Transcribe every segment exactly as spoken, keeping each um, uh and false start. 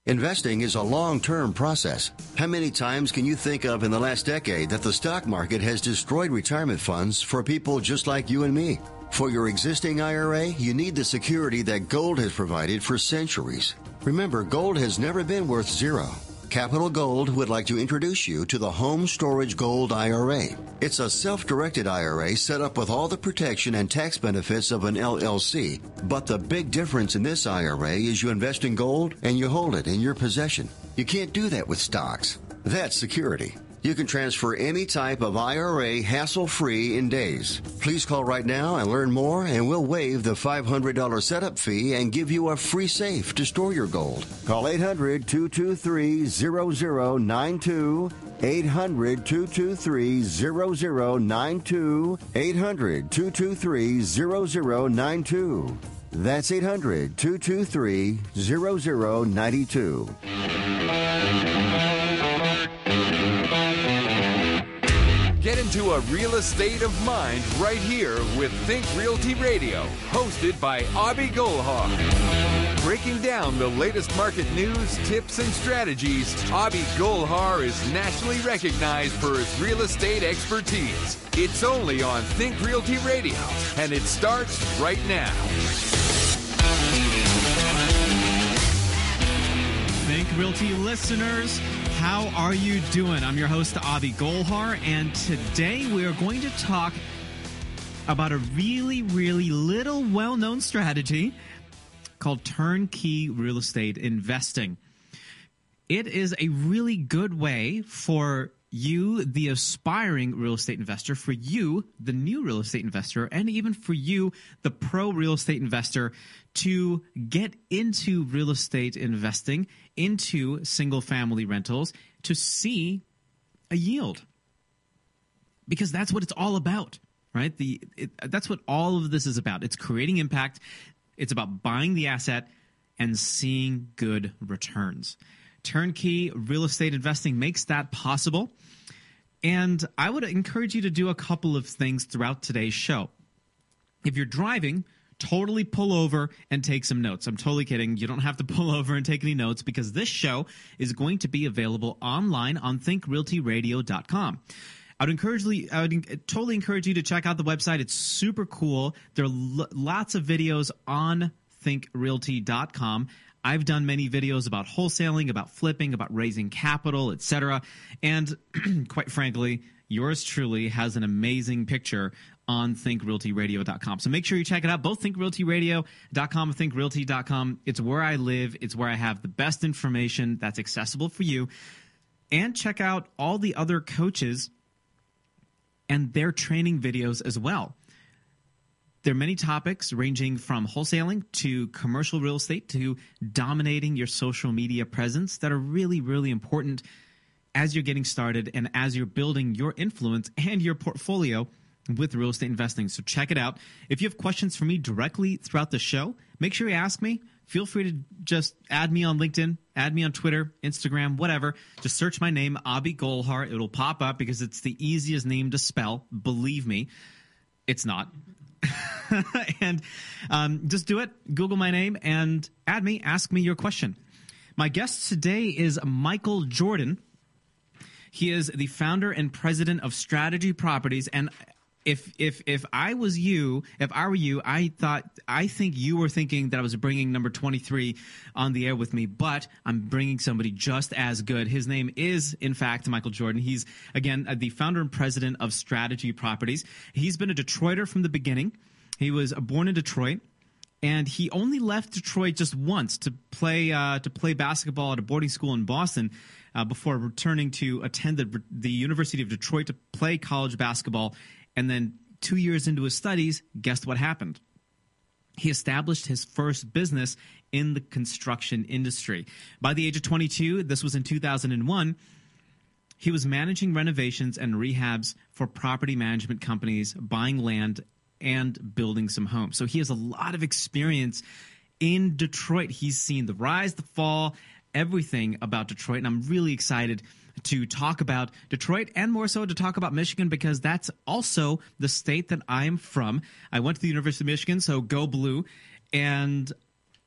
Investing is a long-term process. How many times can you think of in the last decade that the stock market has destroyed retirement funds for people just like you and me? For your existing I R A, you need the security that gold has provided for centuries. Remember, gold has never been worth zero. Capital Gold would like to introduce you to the Home Storage Gold I R A. It's a self-directed I R A set up with all the protection and tax benefits of an L L C. But the big difference in this I R A is you invest in gold and you hold it in your possession. You can't do that with stocks. That's security. You can transfer any type of I R A hassle-free in days. Please call right now and learn more, and we'll waive the five hundred dollars setup fee and give you a free safe to store your gold. Call eight hundred, two two three, zero zero nine two, eight hundred, two two three, zero zero nine two, eight hundred, two two three, zero zero nine two. That's eight hundred, two two three, zero zero nine two. Get into a real estate of mind right here with Think Realty Radio, hosted by Abhi Golhar. Breaking down the latest market news, tips, and strategies, Abhi Golhar is nationally recognized for his real estate expertise. It's only on Think Realty Radio, and it starts right now. Think Realty listeners, how are you doing? I'm your host, Abhi Golhar, and today we are going to talk about a really, really little well-known strategy called turnkey real estate investing. It is a really good way for you, the aspiring real estate investor, for you, the new real estate investor, and even for you, the pro real estate investor, to get into real estate investing, into single family rentals, to see a yield. Because that's what it's all about, right? The it, that's what all of this is about. It's creating impact. It's about buying the asset and seeing good returns. Turnkey real estate investing makes that possible. And I would encourage you to do a couple of things throughout today's show. If you're driving, totally pull over and take some notes. I'm totally kidding. You don't have to pull over and take any notes, because this show is going to be available online on think realty radio dot com. I would encourage, I would totally encourage you to check out the website. It's super cool. There are l- lots of videos on think realty dot com. I've done many videos about wholesaling, about flipping, about raising capital, et cetera. And quite frankly, yours truly has an amazing picture on think realty radio dot com. So make sure you check it out, both think realty radio dot com and think realty dot com. It's where I live. It's where I have the best information that's accessible for you. And check out all the other coaches and their training videos as well. There are many topics ranging from wholesaling to commercial real estate to dominating your social media presence that are really, really important as you're getting started and as you're building your influence and your portfolio with real estate investing. So check it out. If you have questions for me directly throughout the show, make sure you ask me. Feel free to just add me on LinkedIn, add me on Twitter, Instagram, whatever. Just search my name, Abhi Golhar. It'll pop up because it's the easiest name to spell. Believe me, it's not. and um, just do it. Google my name and add me. Ask me your question. My guest today is Michael Jordan. He is the founder and president of Strategy Properties. And if if if I was you, if I were you, I thought I think you were thinking that I was bringing number twenty-three on the air with me, but I'm bringing somebody just as good. His name is, in fact, Michael Jordan. He's, again, the founder and president of Strategy Properties. He's been a Detroiter from the beginning. He was born in Detroit, and he only left Detroit just once to play uh, to play basketball at a boarding school in Boston uh, before returning to attend the, the University of Detroit to play college basketball. And then two years into his studies, guess what happened? He established his first business in the construction industry. By the age of twenty-two, this was in two thousand one, he was managing renovations and rehabs for property management companies, buying land and building some homes. So he has a lot of experience in Detroit. He's seen the rise, the fall, everything about Detroit, and I'm really excited to talk about Detroit and more so to talk about Michigan, because that's also the state that I'm from. I went to the University of Michigan, so go blue. And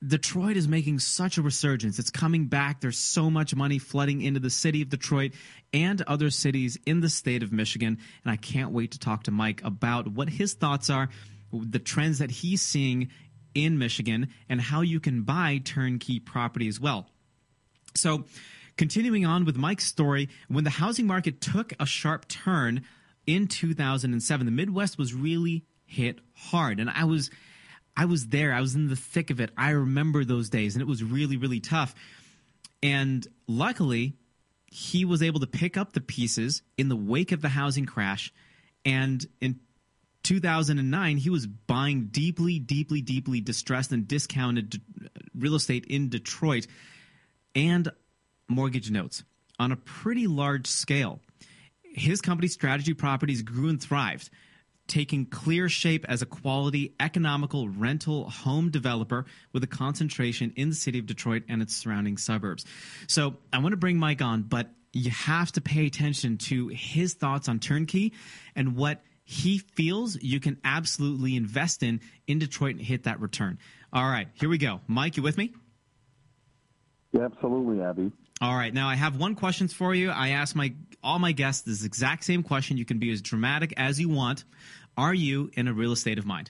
Detroit is making such a resurgence. It's coming back. There's so much money flooding into the city of Detroit and other cities in the state of Michigan. And I can't wait to talk to Mike about what his thoughts are, the trends that he's seeing in Michigan, and how you can buy turnkey property as well. So continuing on with Mike's story, when the housing market took a sharp turn in two thousand seven, the Midwest was really hit hard. And I was I was there. I was in the thick of it. I remember those days, and it was really, really tough. And luckily, he was able to pick up the pieces in the wake of the housing crash. And in two thousand nine, he was buying deeply, deeply, deeply distressed and discounted real estate in Detroit and mortgage notes on a pretty large scale. His company, Strategy Properties, grew and thrived, taking clear shape as a quality, economical rental home developer with a concentration in the city of Detroit and its surrounding suburbs. So I want to bring Mike on, but you have to pay attention to his thoughts on turnkey and what he feels you can absolutely invest in in Detroit and hit that return. All right, here we go. Mike, you with me? Yeah, absolutely, Abby. All right. Now, I have one question for you. I ask my all my guests this exact same question. You can be as dramatic as you want. Are you in a real estate of mind?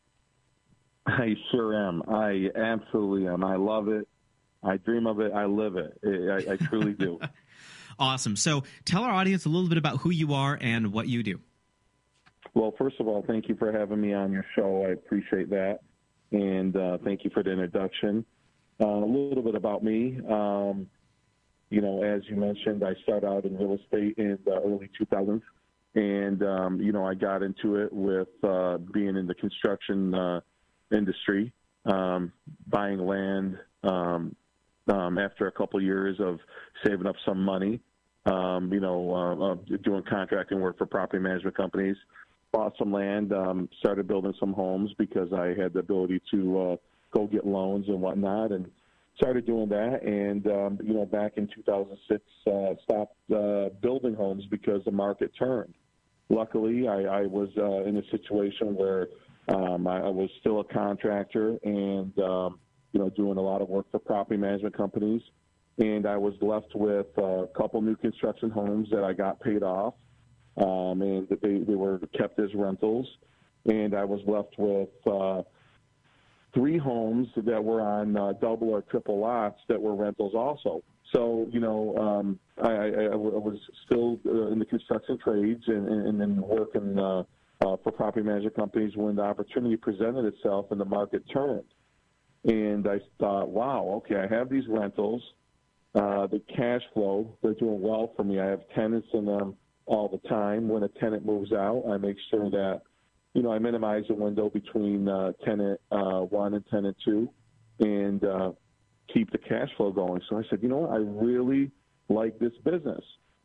I sure am. I absolutely am. I love it. I dream of it. I live it. I, I truly do. Awesome. So tell our audience a little bit about who you are and what you do. Well, first of all, thank you for having me on your show. I appreciate that. And uh, thank you for the introduction. Uh, a little bit about me. Um, you know, as you mentioned, I started out in real estate in the early two thousands. And, um, you know, I got into it with uh, being in the construction uh, industry, um, buying land um, um, after a couple years of saving up some money, um, you know, uh, uh, doing contracting work for property management companies. Bought some land, um, started building some homes because I had the ability to uh, go get loans and whatnot, and started doing that. And, um, you know, back in two thousand six, uh, stopped uh, building homes because the market turned. Luckily, I, I was uh, in a situation where um, I, I was still a contractor and, um, you know, doing a lot of work for property management companies. And I was left with a couple new construction homes that I got paid off. Um, and they, they were kept as rentals. And I was left with uh, three homes that were on uh, double or triple lots that were rentals also. So, you know, um, I, I, I was still uh, in the construction trades and, and, and working uh, uh, for property management companies when the opportunity presented itself and the market turned. And I thought, wow, okay, I have these rentals. Uh, the cash flow, they're doing well for me. I have tenants in them all the time. When a tenant moves out, I make sure that, you know, I minimize the window between uh, tenant uh, one and tenant two and uh, keep the cash flow going. So I said, you know what, I really like this business.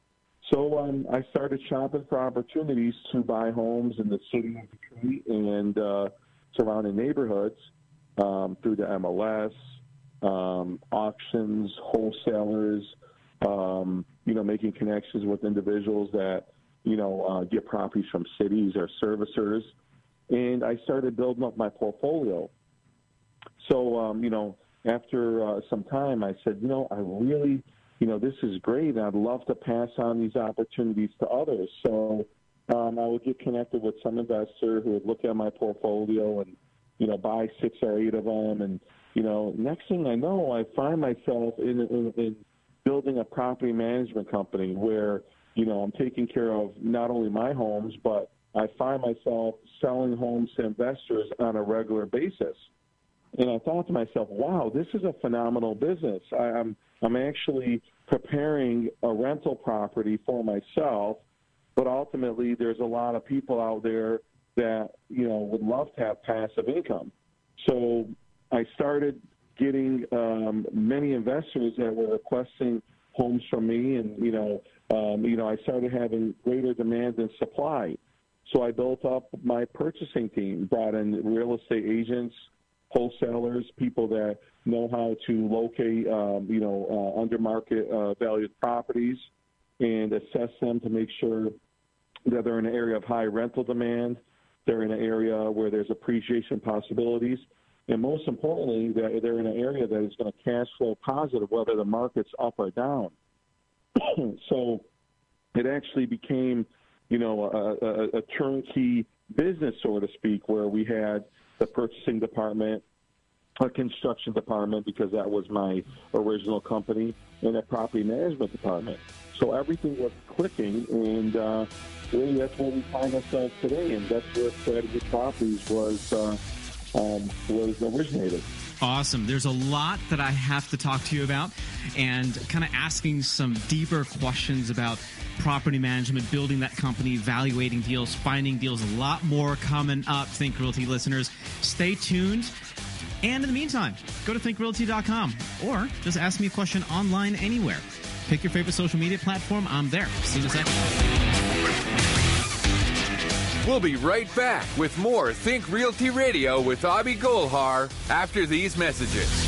So um, I started shopping for opportunities to buy homes in the city of Detroit and uh, surrounding neighborhoods um, through the M L S, um, auctions, wholesalers, um, you know, making connections with individuals that, you know, uh, get properties from cities or servicers. And I started building up my portfolio. So, um, you know, after uh, some time, I said, you know, I really, you know, this is great. I'd love to pass on these opportunities to others. So um, I would get connected with some investor who would look at my portfolio and, you know, buy six or eight of them. And, you know, next thing I know, I find myself in, in, in building a property management company where, you know, I'm taking care of not only my homes, but I find myself selling homes to investors on a regular basis. And I thought to myself, wow, this is a phenomenal business. I, I'm I'm actually preparing a rental property for myself, but ultimately there's a lot of people out there that, you know, would love to have passive income. So I started getting um, many investors that were requesting homes from me, and, you know, um, you know, I started having greater demand than supply. So I built up my purchasing team, brought in real estate agents, wholesalers, people that know how to locate, um, you know, uh, under market uh, valued properties and assess them to make sure that they're in an area of high rental demand, they're in an area where there's appreciation possibilities. and most importantly, they're, they're in an area that is going to cash flow positive, whether the market's up or down. So it actually became, you know, a, a, a turnkey business, so to speak, where we had the purchasing department, a construction department, because that was my original company, and a property management department. So everything was clicking, and uh, really that's where we find ourselves today, and that's where Strategy Properties was uh, um, was originated. Awesome. There's a lot that I have to talk to you about, and kind of asking some deeper questions about property management, building that company, evaluating deals, finding deals. A lot more coming up, Think Realty listeners. Stay tuned. And in the meantime, go to think realty dot com or just ask me a question online anywhere. Pick your favorite social media platform. I'm there. See you in a second. We'll be right back with more Think Realty Radio with Abhi Golhar after these messages.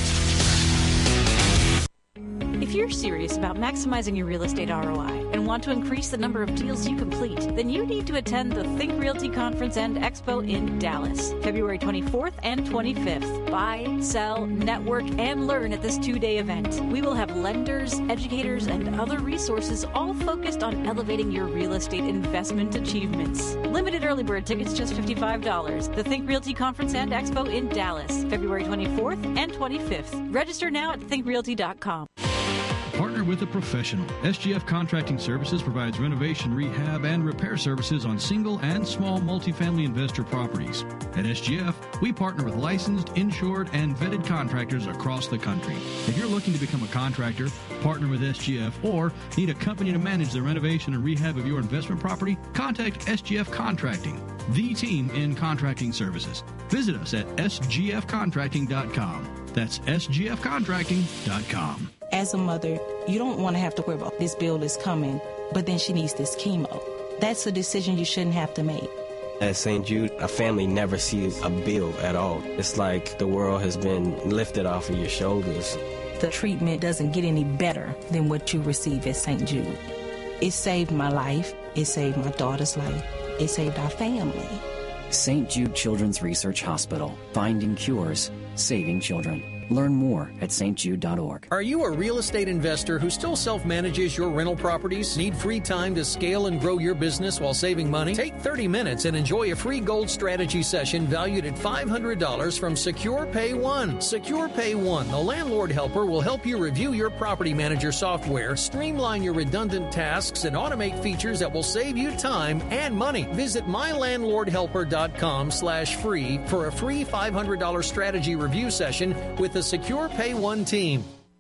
If you're serious about maximizing your real estate R O I and want to increase the number of deals you complete, then you need to attend the Think Realty Conference and Expo in Dallas, February twenty-fourth and twenty-fifth. Buy, sell, network, and learn at this two-day event. We will have lenders, educators, and other resources all focused on elevating your real estate investment achievements. Limited early bird tickets just fifty-five dollars. The Think Realty Conference and Expo in Dallas, February twenty-fourth and twenty-fifth. Register now at think realty dot com. Partner with a professional. S G F Contracting Services provides renovation, rehab, and repair services on single and small multifamily investor properties. At S G F, we partner with licensed, insured, and vetted contractors across the country. If you're looking to become a contractor, partner with S G F, or need a company to manage the renovation and rehab of your investment property, contact S G F Contracting, the team in contracting services. Visit us at s g f contracting dot com. That's s g f contracting dot com. As a mother, you don't want to have to worry about this bill is coming, but then she needs this chemo. That's a decision you shouldn't have to make. At Saint Jude, a family never sees a bill at all. It's like the world has been lifted off of your shoulders. The treatment doesn't get any better than what you receive at Saint Jude. It saved my life. It saved my daughter's life. It saved our family. Saint Jude Children's Research Hospital. Finding cures. Saving children. Learn more at s t jude dot org. Are you a real estate investor who still self-manages your rental properties? Need free time to scale and grow your business while saving money? Take thirty minutes and enjoy a free gold strategy session valued at five hundred dollars from Secure Pay One. Secure Pay One, the landlord helper, will help you review your property manager software, streamline your redundant tasks, and automate features that will save you time and money. Visit my landlord helper dot com slash free for a free five hundred dollars strategy review session with the Secure Pay One team.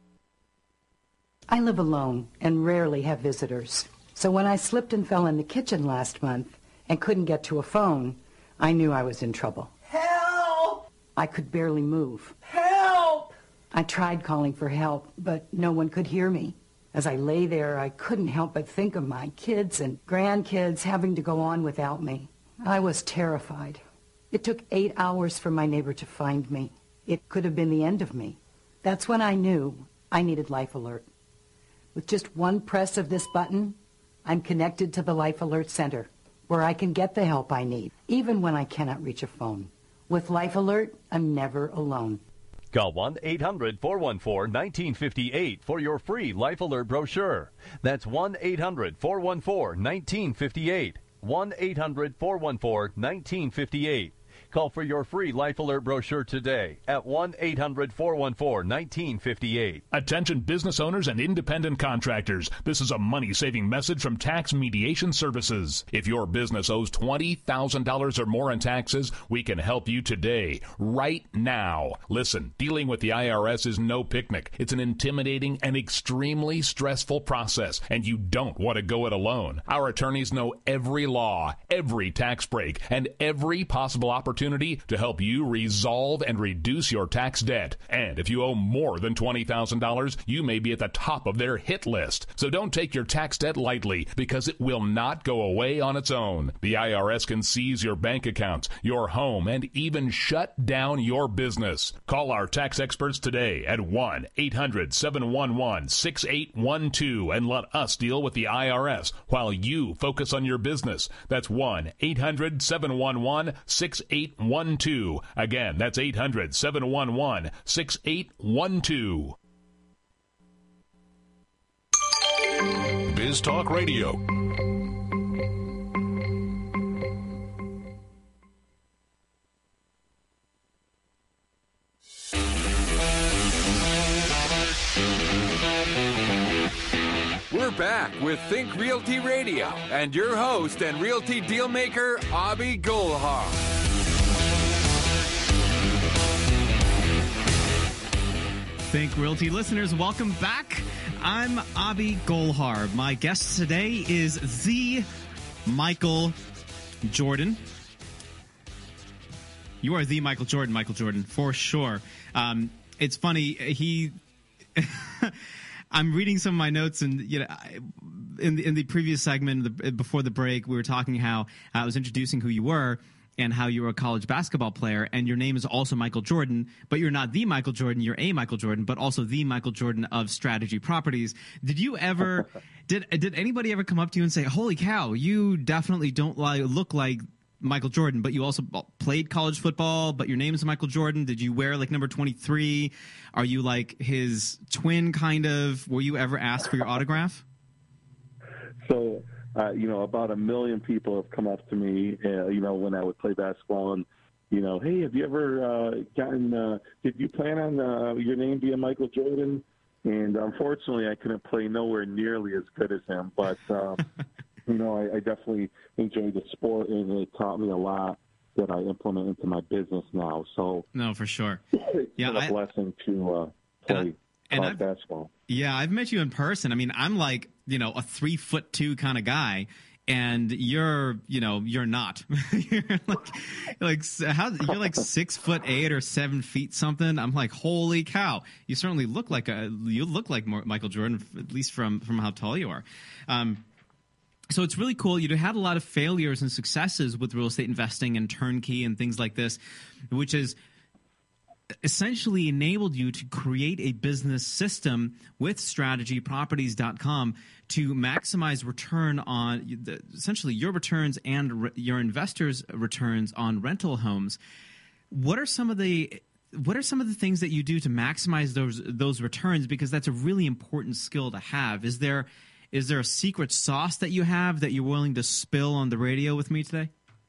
I live alone and rarely have visitors. So when I slipped and fell in the kitchen last month and couldn't get to a phone, I knew I was in trouble. Help! I could barely move. Help! I tried calling for help, but no one could hear me. As I lay there, I couldn't help but think of my kids and grandkids having to go on without me. I was terrified. It took eight hours for my neighbor to find me. It could have been the end of me. That's when I knew I needed Life Alert. With just one press of this button, I'm connected to the Life Alert Center, where I can get the help I need, even when I cannot reach a phone. With Life Alert, I'm never alone. Call one eight hundred four one four one nine five eight for your free Life Alert brochure. That's one eight hundred four one four one nine five eight. one eight hundred four one four one nine five eight. Call for your free Life Alert brochure today at one eight hundred four one four one nine five eight. Attention business owners and independent contractors. This is a money-saving message from Tax Mediation Services. If your business owes twenty thousand dollars or more in taxes, we can help you today, right now. Listen, dealing with the I R S is no picnic. It's an intimidating and extremely stressful process, and you don't want to go it alone. Our attorneys know every law, every tax break, and every possible opportunity to help you resolve and reduce your tax debt. And if you owe more than twenty thousand dollars, you may be at the top of their hit list. So don't take your tax debt lightly, because it will not go away on its own. The I R S can seize your bank accounts, your home, and even shut down your business. Call our tax experts today at one eight hundred seven one one six eight one two and let us deal with the I R S while you focus on your business. That's one eight hundred seven one one six eight one two. Again, that's eight hundred, seven one one, six eight one two. Biz Talk Radio. We're back with Think Realty Radio and your host and realty dealmaker, Abhi Golhar. Think Realty listeners, welcome back. I'm Abhi Golhar. My guest today is the Michael Jordan. You are the Michael Jordan, Michael Jordan, for sure. Um, it's funny, he... I'm reading some of my notes, and you know, in the, in the previous segment, the, before the break, we were talking how I was introducing who you were and how you were a college basketball player, and your name is also Michael Jordan, but you're not the Michael Jordan, you're a Michael Jordan, but also the Michael Jordan of Strategy Properties. Did you ever, did did anybody ever come up to you and say, "Holy cow, you definitely don't like, look like Michael Jordan, but you also played college football, but your name is Michael Jordan"? Did you wear like number twenty-three? Are you like his twin, kind of? Were you ever asked for your autograph? So, uh, you know, about a million people have come up to me, uh, you know, when I would play basketball and, you know, hey, have you ever uh, gotten, uh, did you plan on uh, your name being Michael Jordan? And unfortunately, I couldn't play nowhere nearly as good as him, but, um, you know, I, I definitely enjoyed the sport, and it taught me a lot that I implement into my business now. So no, for sure. It's yeah, been a I, blessing to uh, play and college I've, basketball. Yeah, I've met you in person. I mean, I'm like, you know, a three foot two kind of guy, and you're, you know, you're not. you're like, like how you're like six foot eight or seven feet something. I'm like, holy cow! You certainly look like a you look like Michael Jordan, at least from from how tall you are. Um, So it's really cool. You had a lot of failures and successes with real estate investing and turnkey and things like this, which has essentially enabled you to create a business system with strategy properties dot com to maximize return on the, essentially your returns and re, your investors' returns on rental homes. What are some of the what are some of the things that you do to maximize those those returns? Because that's a really important skill to have. Is there Is there a secret sauce that you have that you're willing to spill on the radio with me today?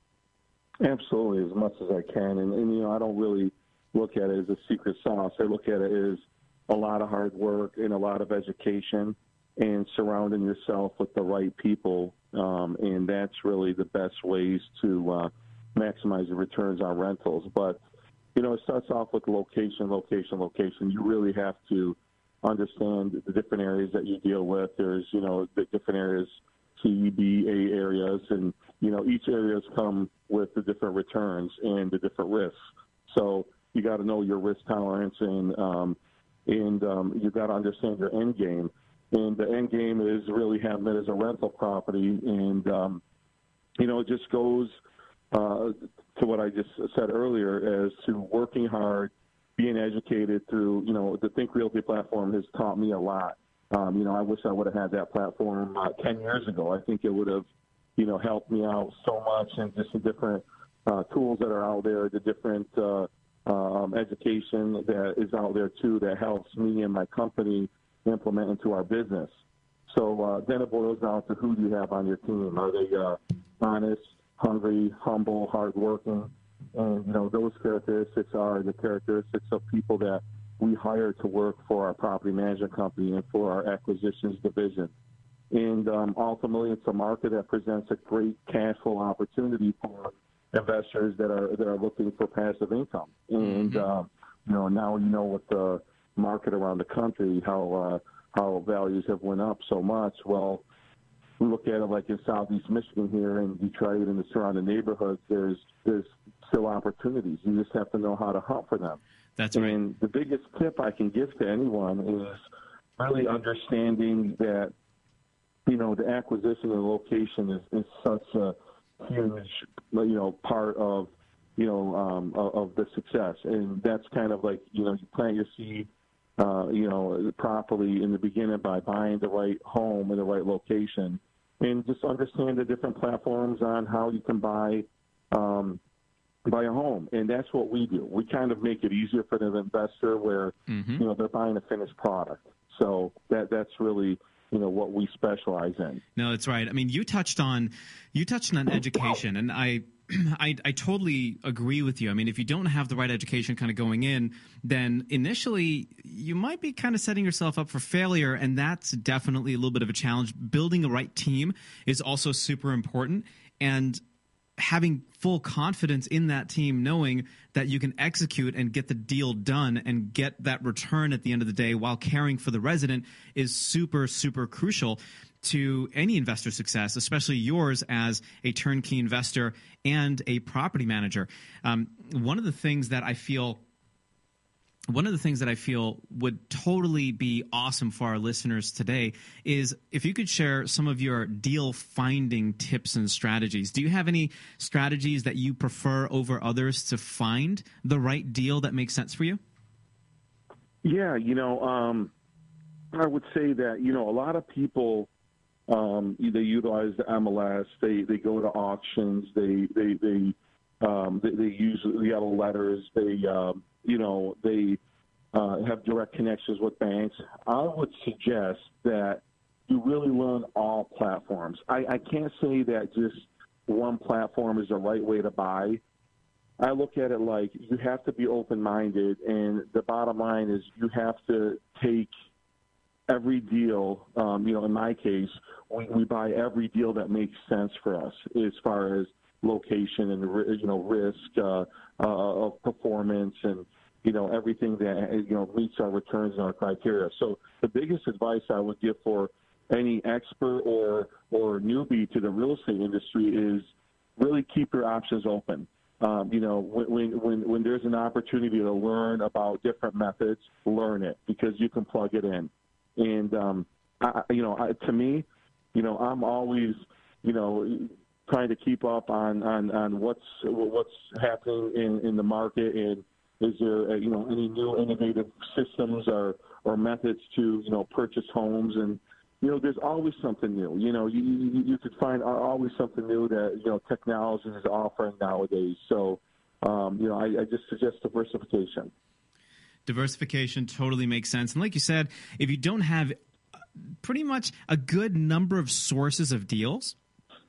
Absolutely, as much as I can. And, and, you know, I don't really look at it as a secret sauce. I look at it as a lot of hard work and a lot of education and surrounding yourself with the right people. Um, and that's really the best ways to uh, maximize the returns on rentals. But, you know, it starts off with location, location, location. You really have to understand the different areas that you deal with. There's, you know, the different areas, C, B, A areas, and, you know, each areas come with the different returns and the different risks. So you got to know your risk tolerance, and um, and um, you got to understand your end game. And the end game is really having it as a rental property. And, um, you know, it just goes uh, to what I just said earlier as to working hard, being educated through, you know, the Think Realty platform has taught me a lot. Um, you know, I wish I would have had that platform uh, ten years ago. I think it would have, you know, helped me out so much, and just the different uh, tools that are out there, the different uh, um, education that is out there, too, that helps me and my company implement into our business. So uh, then it boils down to who do you have on your team. Are they uh, honest, hungry, humble, hardworking? And, you know, those characteristics are the characteristics of people that we hire to work for our property management company and for our acquisitions division. And um, ultimately, it's a market that presents a great cash flow opportunity for investors that are that are looking for passive income. And, mm-hmm. uh, you know, now you know with the market around the country, how uh, how values have went up so much. Well, we look at it like in Southeast Michigan here in Detroit and the surrounding neighborhoods, there's there's still opportunities. You just have to know how to hunt for them. That's right. And the biggest tip I can give to anyone is really understanding that, you know, the acquisition and location is, is such a huge, you know, part of, you know, um, of, of the success. And that's kind of like, you know, you plant your seed, uh, you know, properly in the beginning by buying the right home in the right location, and just understand the different platforms on how you can buy, um, buy a home, and that's what we do. We kind of make it easier for the investor where, mm-hmm. you know, they're buying a finished product. So that that's really, you know, what we specialize in. No, that's right. I mean, you touched on you touched on education, and I, I I totally agree with you. I mean, if you don't have the right education kind of going in, then initially you might be kind of setting yourself up for failure, and that's definitely a little bit of a challenge. Building the right team is also super important, and having full confidence in that team, knowing that you can execute and get the deal done and get that return at the end of the day while caring for the resident is super, super crucial to any investor success, especially yours as a turnkey investor and a property manager. Um, one of the things that I feel One of the things that I feel would totally be awesome for our listeners today is if you could share some of your deal finding tips and strategies. Do you have any strategies that you prefer over others to find the right deal that makes sense for you? Yeah, you know, um, I would say that, you know, a lot of people, um, they utilize the M L S, they, they go to auctions, they, they, they, um, they, they use yellow letters, they, um, you know, they uh, have direct connections with banks. I would suggest that you really learn all platforms. I, I can't say that just one platform is the right way to buy. I look at it like you have to be open-minded, and the bottom line is you have to take every deal. Um, you know, in my case, we, we buy every deal that makes sense for us as far as location and, you know, risk uh, uh, of performance and, you know, everything that, you know, meets our returns and our criteria. So the biggest advice I would give for any expert or or newbie to the real estate industry is really keep your options open. Um, you know, when, when when there's an opportunity to learn about different methods, learn it because you can plug it in. And, um, I, you know, I, to me, you know, I'm always, you know, trying to keep up on, on, on what's what's happening in, in the market, and is there, you know, any new innovative systems or, or methods to, you know, purchase homes. And, you know, there's always something new. You know, you, you, you could find always something new that, you know, technology is offering nowadays. So, um, you know, I, I just suggest diversification. Diversification totally makes sense. And like you said, if you don't have pretty much a good number of sources of deals,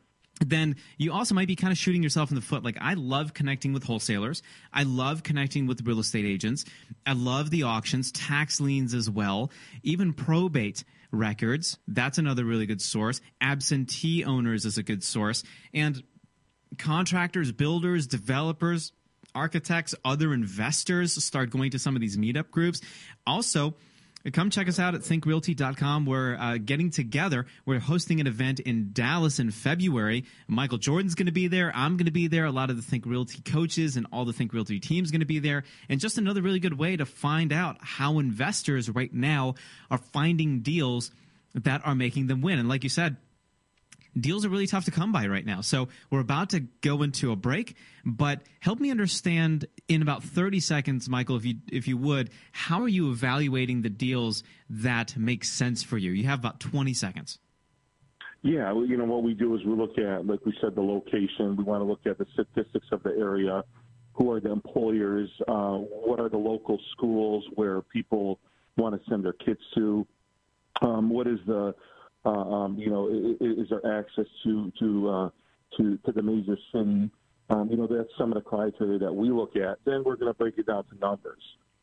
then you also might be kind of shooting yourself in the foot. Like, I love connecting with wholesalers. I love connecting with real estate agents. I love the auctions, tax liens as well, even probate records. That's another really good source. Absentee owners is a good source. And contractors, builders, developers, architects, other investors start going to some of these meetup groups. Also, come check us out at think realty dot com. We're uh, getting together. We're hosting an event in Dallas in February. Michael Jordan's going to be there. I'm going to be there. A lot of the Think Realty coaches and all the Think Realty team's going to be there. And just another really good way to find out how investors right now are finding deals that are making them win. And like you said, deals are really tough to come by right now. So we're about to go into a break, but help me understand in about thirty seconds, Michael, if you if you would, how are you evaluating the deals that make sense for you? You have about twenty seconds. Yeah, you know, what we do is we look at, like we said, the location. We want to look at the statistics of the area. Who are the employers? Uh, what are the local schools where people want to send their kids to? Um, what is the Uh, um, you know, is, is there access to to, uh, to to the major city? Um, you know, that's some of the criteria that we look at. Then we're going to break it down to numbers,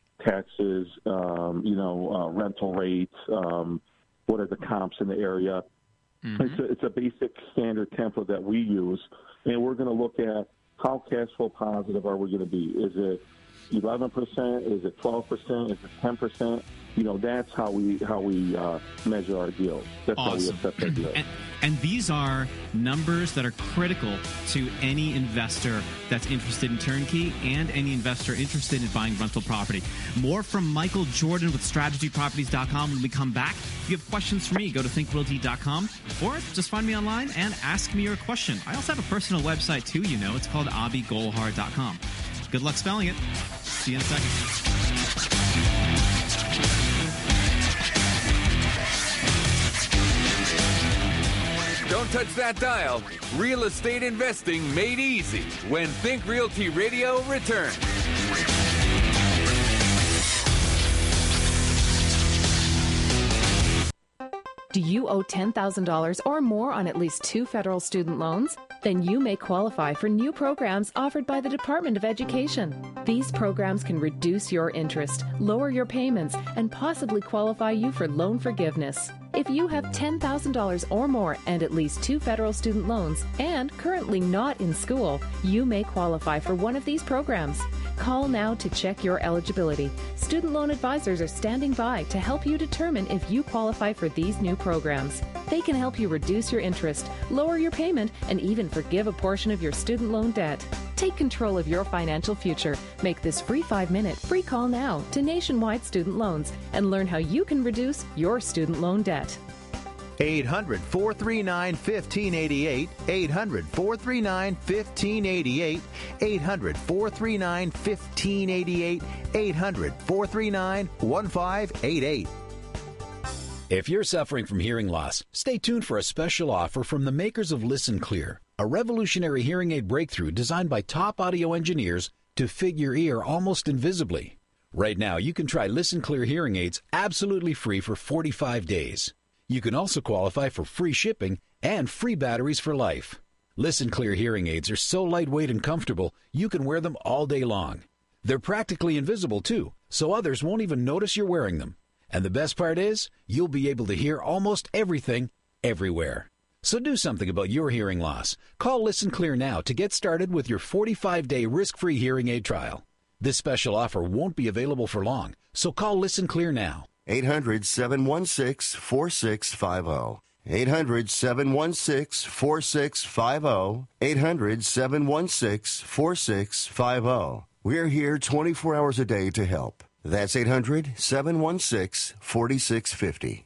taxes, um, you know, uh, rental rates, um, what are the comps in the area. Mm-hmm. It's, a, it's a basic standard template that we use, and we're going to look at how cash flow positive are we going to be. Is it eleven percent? Is it twelve percent? Is it ten percent? You know, that's how we how we uh, measure our deals. That's awesome. How we assess our deals. And, and these are numbers that are critical to any investor that's interested in turnkey and any investor interested in buying rental property. More from Michael Jordan with strategy properties dot com when we come back. If you have questions for me, go to think realty dot com or just find me online and ask me your question. I also have a personal website, too, you know. It's called avi golhar dot com. Good luck spelling it. See you in a second. Don't Don't touch that dial. Real estate investing made easy when Think Realty Radio returns. Do you owe ten thousand dollars or more on at least two federal student loans? Then you may qualify for new programs offered by the Department of Education. These programs can reduce your interest, lower your payments, and possibly qualify you for loan forgiveness. If you have ten thousand dollars or more and at least two federal student loans and currently not in school, you may qualify for one of these programs. Call now to check your eligibility. Student loan advisors are standing by to help you determine if you qualify for these new programs. They can help you reduce your interest, lower your payment, and even forgive a portion of your student loan debt. Take control of your financial future. Make this free five-minute free call now to Nationwide Student Loans and learn how you can reduce your student loan debt. eight hundred, four three nine, one five eight eight, eight hundred, four three nine, one five eight eight, eight hundred, four three nine, one five eight eight, eight hundred, four three nine, one five eight eight. If you're suffering from hearing loss, stay tuned for a special offer from the makers of Listen Clear, a revolutionary hearing aid breakthrough designed by top audio engineers to fit your ear almost invisibly. Right now, you can try Listen Clear hearing aids absolutely free for forty-five days. You can also qualify for free shipping and free batteries for life. Listen Clear hearing aids are so lightweight and comfortable, you can wear them all day long. They're practically invisible, too, so others won't even notice you're wearing them. And the best part is, you'll be able to hear almost everything, everywhere. So do something about your hearing loss. Call Listen Clear now to get started with your forty-five day risk-free hearing aid trial. This special offer won't be available for long, so call Listen Clear now. eight hundred, seven one six, four six five zero. eight hundred, seven one six, four six five zero. eight hundred, seven one six, four six five zero. We're here twenty-four hours a day to help. That's eight hundred, seven one six, four six five zero.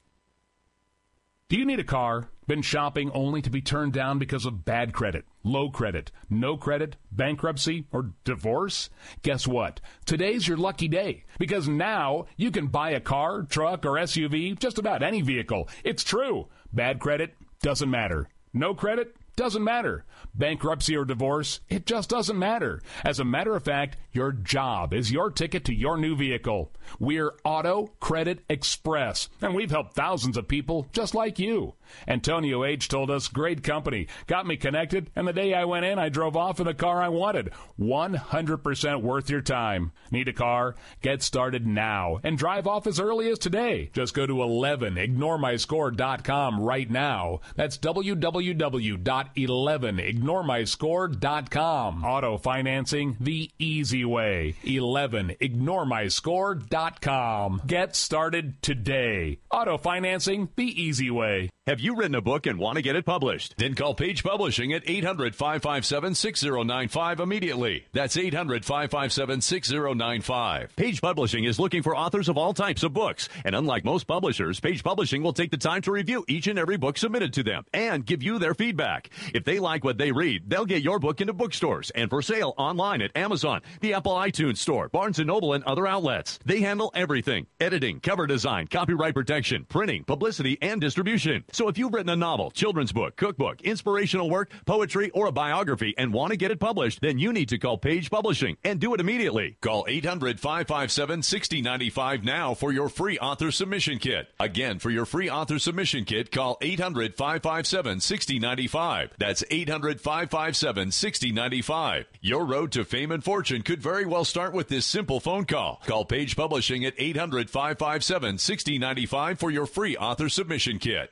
Do you need a car? Been shopping only to be turned down because of bad credit, low credit, no credit, bankruptcy, or divorce? Guess what? Today's your lucky day, because now you can buy a car, truck, or S U V, just about any vehicle. It's true. Bad credit doesn't matter. No credit doesn't matter. Bankruptcy or divorce, it just doesn't matter. As a matter of fact, your job is your ticket to your new vehicle. We're Auto Credit Express, and we've helped thousands of people just like you. Antonio H. told us, great company, got me connected, and the day I went in, I drove off in the car I wanted. one hundred percent worth your time. Need a car? Get started now and drive off as early as today. Just go to eleven ignore my score dot com right now. That's w w w dot eleven ignore my score dot com. Auto financing the easy way. eleven ignore my score dot com. Get started today. Auto financing the easy way. Have you written a book and want to get it published? Then call Page Publishing at eight hundred, five five seven, six zero nine five immediately. That's eight hundred, five five seven, six zero nine five. Page Publishing is looking for authors of all types of books. And unlike most publishers, Page Publishing will take the time to review each and every book submitted to them and give you their feedback. If they like what they read, they'll get your book into bookstores and for sale online at Amazon, the Apple iTunes Store, Barnes and Noble, and other outlets. They handle everything: editing, cover design, copyright protection, printing, publicity, and distribution. So if you've written a novel, children's book, cookbook, inspirational work, poetry, or a biography and want to get it published, then you need to call Page Publishing and do it immediately. Call eight hundred, five five seven, six zero nine five now for your free author submission kit. Again, for your free author submission kit, call eight hundred, five five seven, six zero nine five. That's eight hundred, five five seven, six zero nine five. Your road to fame and fortune could very well start with this simple phone call. Call Page Publishing at eight hundred, five five seven, six zero nine five for your free author submission kit.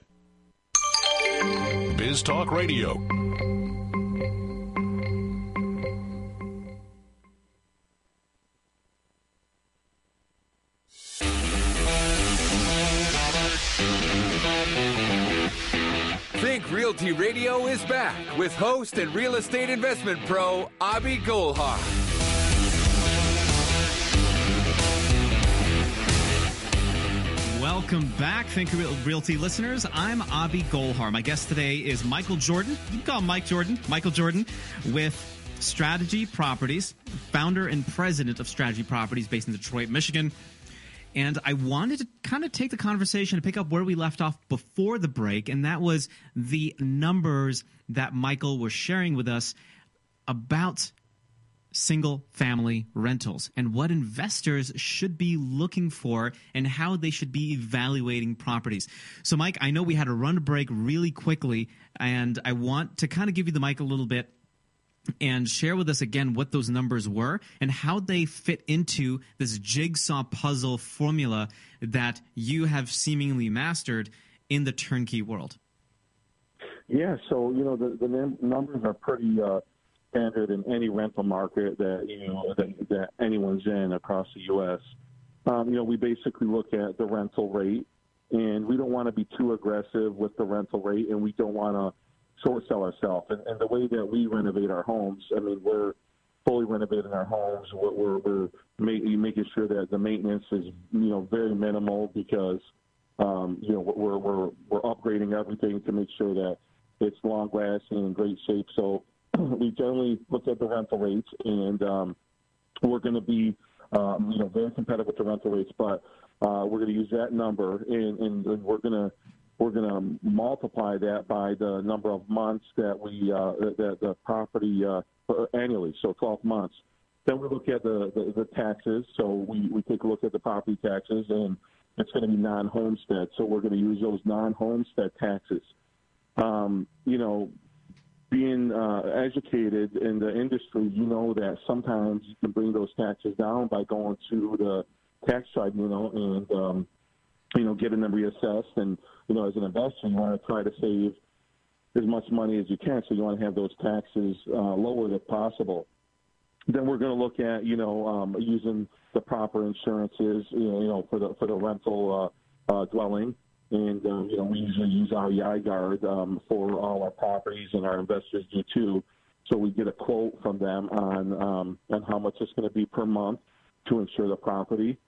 Biz Talk Radio. Think Realty Radio is back with host and real estate investment pro, Abhi Golhar. Welcome back, Think Realty listeners. I'm Abhi Golhar. My guest today is Michael Jordan. You can call him Mike Jordan. Michael Jordan with Strategy Properties, founder and president of Strategy Properties based in Detroit, Michigan. And I wanted to kind of take the conversation and pick up where we left off before the break, and that was the numbers that Michael was sharing with us about single-family rentals and what investors should be looking for and how they should be evaluating properties. So, Mike, I know we had to run a break really quickly, and I want to kind of give you the mic a little bit and share with us again what those numbers were and how they fit into this jigsaw puzzle formula that you have seemingly mastered in the turnkey world. Yeah, so, you know, the, the num- numbers are pretty uh, standard in any rental market that, you know, that, that anyone's in across the U S. Um, you know, we basically look at the rental rate, and we don't want to be too aggressive with the rental rate, and we don't want to short sell ourselves. And, and the way that we renovate our homes, I mean, we're fully renovating our homes. We're, we're, we're ma- making sure that the maintenance is, you know, very minimal because, um, you know, we're, we're, we're upgrading everything to make sure that it's long lasting and in great shape. So we generally look at the rental rates, and um, we're going to be, um, you know, very competitive with the rental rates, but uh, we're going to use that number, and, and, and we're going to We're going to multiply that by the number of months that we uh, that the property uh, annually, so twelve months. Then we look at the, the, the taxes. So we, we take a look at the property taxes, and it's going to be non-homestead. So we're going to use those non-homestead taxes. Um, you know, being uh, educated in the industry, you know that sometimes you can bring those taxes down by going to the tax tribunal and um, you know, getting them reassessed. And, you know, as an investor, you want to try to save as much money as you can, so you want to have those taxes uh, lowered if possible. Then we're going to look at, you know, um, using the proper insurances, you know, you know for the for the rental uh, uh, dwelling. And, um, you know, we usually use R E I Guard um, for all our properties, and our investors do too. So we get a quote from them on, um, on how much it's going to be per month to insure the property.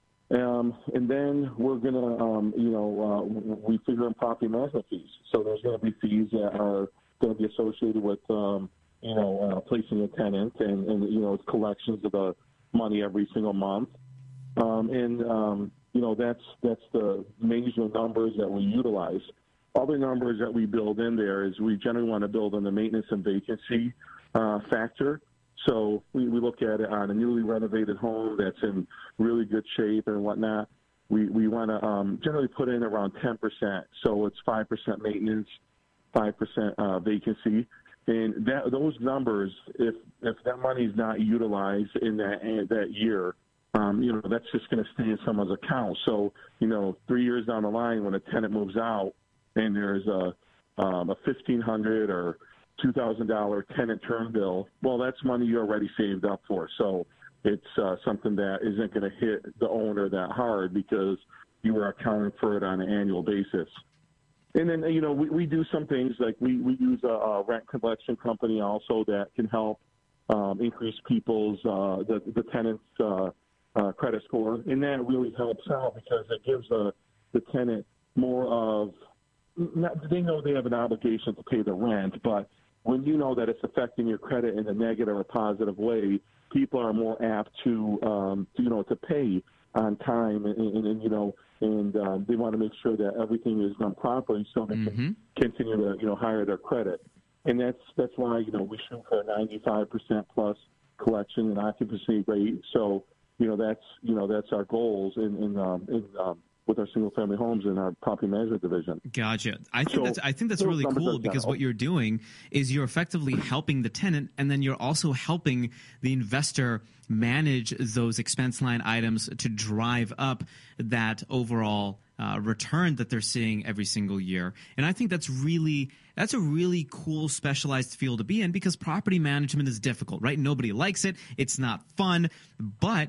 Um, and then we're going to, um, you know, uh, we figure in property management fees. So there's going to be fees that are going to be associated with, um, you know, uh, placing a tenant and, and, you know, collections of the money every single month. Um, and, um, you know, that's that's the major numbers that we utilize. Other numbers that we build in there is we generally want to build in the maintenance and vacancy uh, factor. So we, we look at it on a newly renovated home that's in really good shape and whatnot. We we want to um, generally put in around ten percent. So it's five percent maintenance, five percent uh, vacancy. And that, those numbers, if if that money is not utilized in that that year, um, you know, that's just going to stay in someone's account. So, you know, three years down the line when a tenant moves out and there's a, um, a fifteen hundred dollars or two thousand dollars tenant term bill, well, that's money you already saved up for. So it's uh, something that isn't going to hit the owner that hard because you were accounting for it on an annual basis. And then, you know, we, we do some things like we, we use a, a rent collection company also that can help um, increase people's, uh, the, the tenant's uh, uh, credit score. And that really helps out because it gives the, the tenant more of, not, they know they have an obligation to pay the rent, but when you know that it's affecting your credit in a negative or positive way, people are more apt to, um, to you know, to pay on time, and, and, and you know, and um, they want to make sure that everything is done properly so they mm-hmm. can continue to, you know, hire their credit. And that's that's why, you know, we shoot for a ninety-five percent plus collection and occupancy rate. So, you know, that's you know that's our goals in in, um, in um, with our single-family homes in our property management division. Gotcha. I think so, that's I think that's really cool because what you're doing is you're effectively helping the tenant, and then you're also helping the investor manage those expense line items to drive up that overall uh, return that they're seeing every single year. And I think that's really that's a really cool specialized field to be in because property management is difficult, right? Nobody likes it. It's not fun, but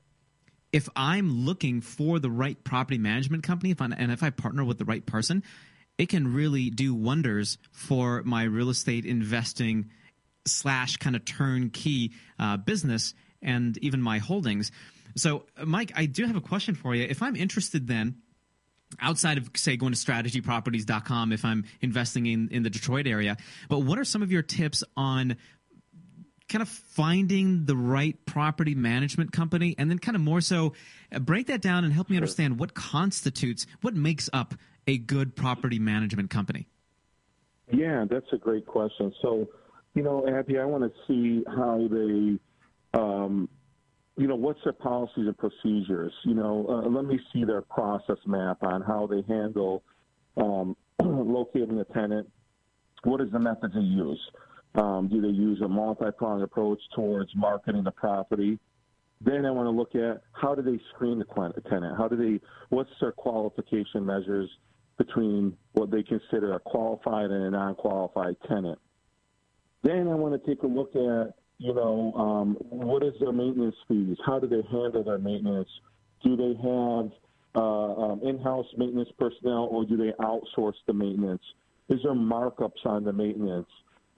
if I'm looking for the right property management company, if I, and if I partner with the right person, it can really do wonders for my real estate investing slash kind of turnkey uh, business and even my holdings. So, Mike, I do have a question for you. If I'm interested then, outside of, say, going to strategy properties dot com if I'm investing in, in the Detroit area, but what are some of your tips on kind of finding the right property management company, and then kind of more so uh, break that down and help me understand what constitutes, what makes up a good property management company? Yeah, that's a great question. So, you know, Abby, I want to see how they, um, you know, what's their policies and procedures. You know, uh, let me see their process map on how they handle um, locating a tenant. What is the method they use? Um, do they use a multi-pronged approach towards marketing the property? Then I want to look at how do they screen the tenant? How do they? What's their qualification measures between what they consider a qualified and a non-qualified tenant? Then I want to take a look at, you know, um, what is their maintenance fees? How do they handle their maintenance? Do they have uh, um, in-house maintenance personnel, or do they outsource the maintenance? Is there markups on the maintenance?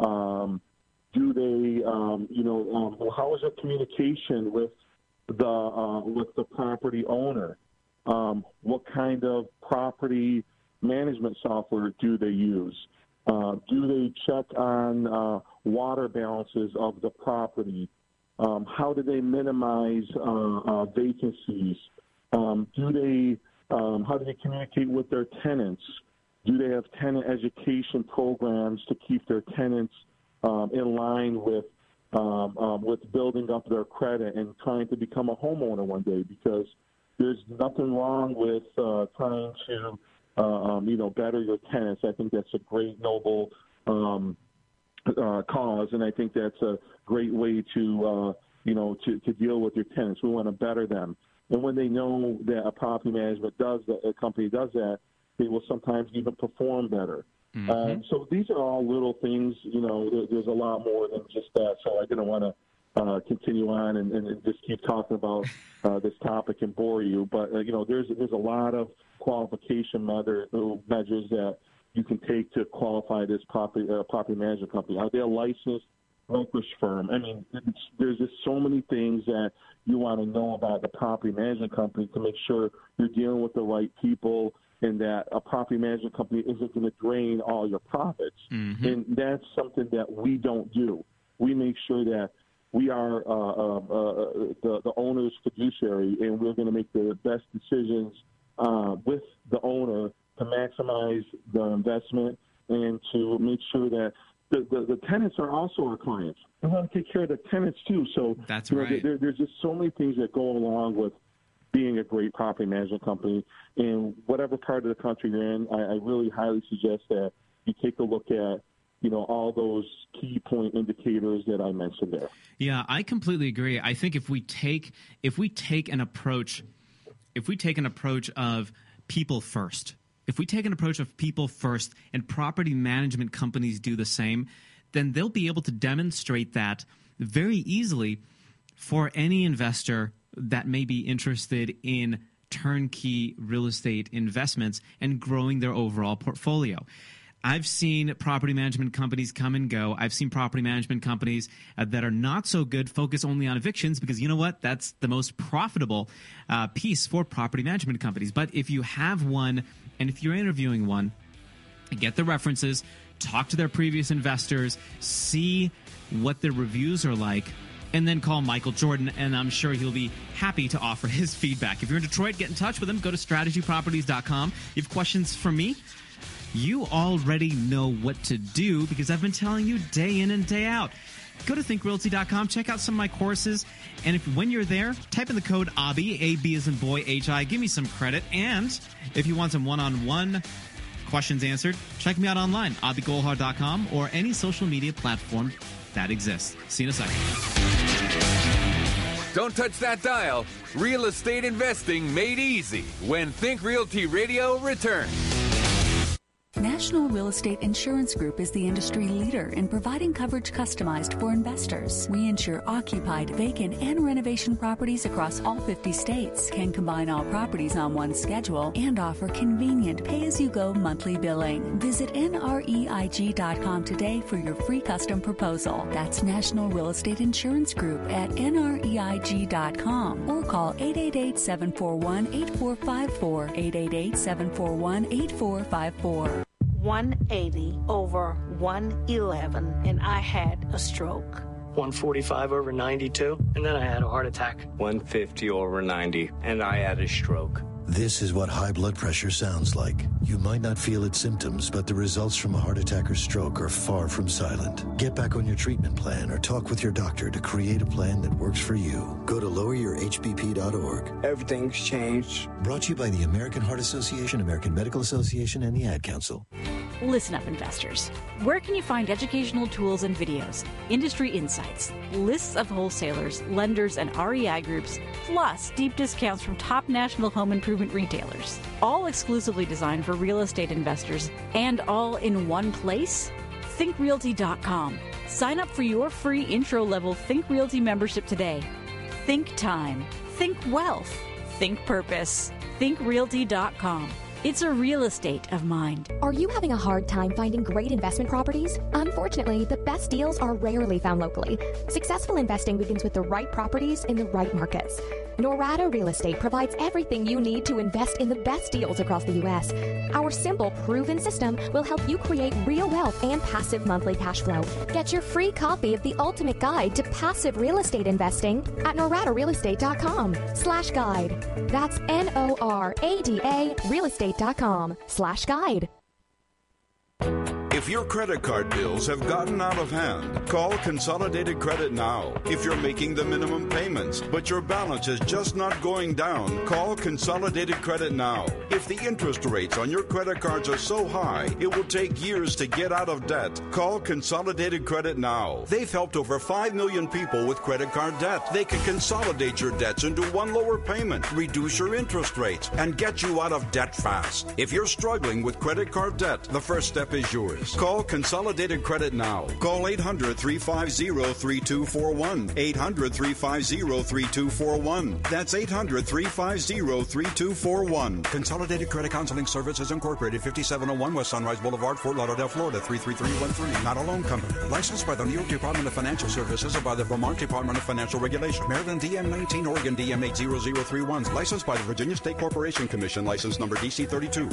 Um, do they, um, you know, um, how is their communication with the uh, with the property owner? Um, what kind of property management software do they use? Uh, do they check on uh, water balances of the property? Um, how do they minimize uh, uh, vacancies? Um, do they? Um, how do they communicate with their tenants? Do they have tenant education programs to keep their tenants um, in line with um, um, with building up their credit and trying to become a homeowner one day? Because there's nothing wrong with uh, trying to uh, um, you know better your tenants. I think that's a great, noble um, uh, cause, and I think that's a great way to uh, you know to, to deal with your tenants. We want to better them, and when they know that a property management does that, a company does that, they will sometimes even perform better. Mm-hmm. Um, so these are all little things. You know, there, there's a lot more than just that. So I didn't want to uh, continue on and, and just keep talking about uh, this topic and bore you. But uh, you know, there's there's a lot of qualification measure, measures that you can take to qualify this property uh, property management company. Are they a licensed brokerage firm? I mean, it's, there's just so many things that you want to know about the property management company to make sure you're dealing with the right people, and that a property management company isn't going to drain all your profits. Mm-hmm. And that's something that we don't do. We make sure that we are uh, uh, uh, the, the owner's fiduciary, and we're going to make the best decisions uh, with the owner to maximize the investment and to make sure that the, the, the tenants are also our clients. We want to take care of the tenants, too. So that's you know, right. there, there's just so many things that go along with being a great property management company. In whatever part of the country you're in, I, I really highly suggest that you take a look at, you know, all those key point indicators that I mentioned there. Yeah, I completely agree. I think if we take if we take an approach, if we take an approach of people first, if we take an approach of people first, and property management companies do the same, then they'll be able to demonstrate that very easily for any investor that may be interested in turnkey real estate investments and growing their overall portfolio. I've seen property management companies come and go. I've seen property management companies uh, that are not so good focus only on evictions, because you know what? That's the most profitable uh, piece for property management companies. But if you have one, and if you're interviewing one, get the references, talk to their previous investors, see what their reviews are like, and then call Michael Jordan, and I'm sure he'll be happy to offer his feedback. If you're in Detroit, get in touch with him. Go to strategy properties dot com. You have questions for me? You already know what to do, because I've been telling you day in and day out. Go to think realty dot com, check out some of my courses, and if when you're there, type in the code A B I, A B as in boy, H I. Give me some credit, and if you want some one-on-one questions answered, check me out online, abby golhar dot com, or any social media platform that exists. See you in a second. Don't touch that dial. Real estate investing made easy when Think Realty Radio returns. National Real Estate Insurance Group is the industry leader in providing coverage customized for investors. We insure occupied, vacant, and renovation properties across all fifty states, can combine all properties on one schedule, and offer convenient pay-as-you-go monthly billing. Visit N R E I G dot com today for your free custom proposal. That's National Real Estate Insurance Group at N R E I G dot com, or call eight eight eight, seven four one, eight four five four, eight eight eight, seven four one, eight four five four. one eighty over one eleven, and I had a stroke. one forty-five over ninety-two, and then I had a heart attack. one fifty over ninety, and I had a stroke. This is what high blood pressure sounds like. You might not feel its symptoms, but the results from a heart attack or stroke are far from silent. Get back on your treatment plan or talk with your doctor to create a plan that works for you. Go to lower your h b p dot org. Everything's changed. Brought to you by the American Heart Association, American Medical Association, and the Ad Council. Listen up, investors. Where can you find educational tools and videos, industry insights, lists of wholesalers, lenders, and R E I groups, plus deep discounts from top national home improvement retailers, all exclusively designed for real estate investors and all in one place? think realty dot com. Sign up for your free intro-level Think Realty membership today. Think time. Think wealth. Think purpose. think realty dot com. It's a real estate of mind. Are you having a hard time finding great investment properties? Unfortunately, the best deals are rarely found locally. Successful investing begins with the right properties in the right markets. Norada Real Estate provides everything you need to invest in the best deals across the U S. Our simple, proven system will help you create real wealth and passive monthly cash flow. Get your free copy of the ultimate guide to passive real estate investing at norada real estate dot com slash guide. That's N O R A D A real estate dot com slash guide. If your credit card bills have gotten out of hand, call Consolidated Credit now. If you're making the minimum payments, but your balance is just not going down, call Consolidated Credit now. If the interest rates on your credit cards are so high, it will take years to get out of debt, call Consolidated Credit now. They've helped over five million people with credit card debt. They can consolidate your debts into one lower payment, reduce your interest rates, and get you out of debt fast. If you're struggling with credit card debt, the first step is yours. Call Consolidated Credit now. Call eight hundred, three five zero, three two four one. eight hundred, three five zero, three two four one. That's eight hundred, three five zero, three two four one. Consolidated Credit Counseling Services Incorporated, fifty-seven oh one West Sunrise Boulevard, Fort Lauderdale, Florida, three three three one three. Not a loan company. Licensed by the New York Department of Financial Services or by the Vermont Department of Financial Regulation. Maryland D M nineteen, Oregon D M eight zero zero three one. Licensed by the Virginia State Corporation Commission. License number D C thirty-two.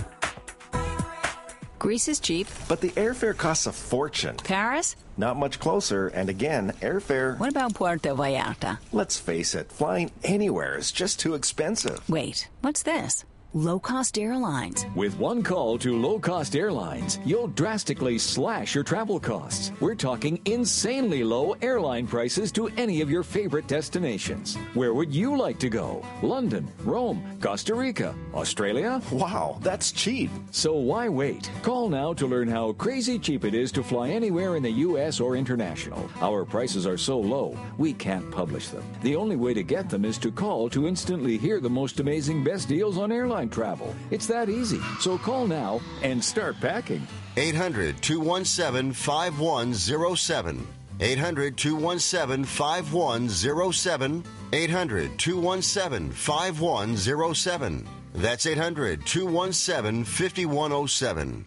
Greece is cheap. But the airfare costs a fortune. Paris? Not much closer, and again, airfare... What about Puerto Vallarta? Let's face it, flying anywhere is just too expensive. Wait, what's this? Low-cost airlines. With one call to low-cost airlines, you'll drastically slash your travel costs. We're talking insanely low airline prices to any of your favorite destinations. Where would you like to go? London, Rome, Costa Rica, Australia? Wow, that's cheap. So why wait? Call now to learn how crazy cheap it is to fly anywhere in the U S or international. Our prices are so low, we can't publish them. The only way to get them is to call to instantly hear the most amazing best deals on airline travel. It's that easy. So call now and start packing. eight hundred, two one seven, five one zero seven. eight hundred, two one seven, five one zero seven. eight hundred, two one seven, five one zero seven. That's eight hundred, two one seven, five one zero seven.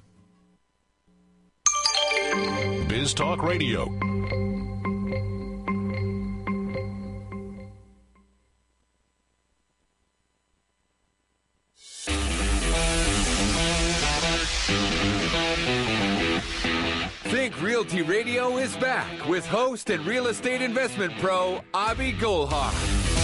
Biz Talk Radio. Think Realty Radio is back with host and real estate investment pro, Avi Goldhar.